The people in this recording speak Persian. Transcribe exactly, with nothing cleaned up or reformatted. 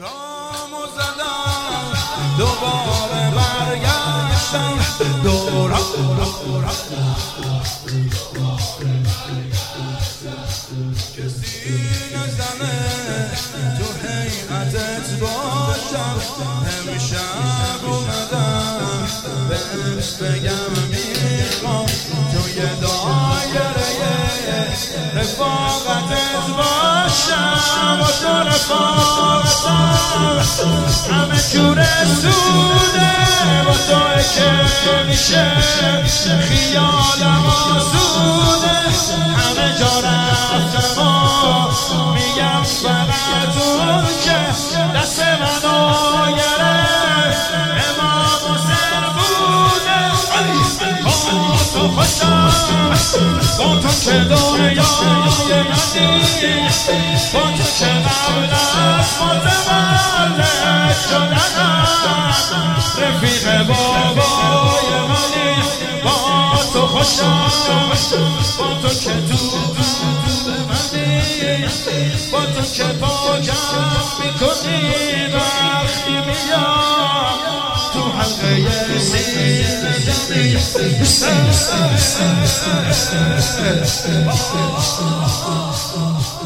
دورامو زدم دوباره برگشتم دورام کسی نزنه تو حیعتت باشم امشب اومدم بهش بگم میخوام توی دایره رفاقتت باشم با تو رفاقتم همه جور سوده با توی که میشه خیالم آسوده همه جا رفتم و میگم فقط اون که دست منو گرفت امام حسین بوده با تو خوشم با تو که دنیای منی با تو که قبل از متولد شدنم رفیق بابای منی با تو خوشم با تو که تو با تو که پاکم میکنی وقتی میام تو حلقه سینه زنی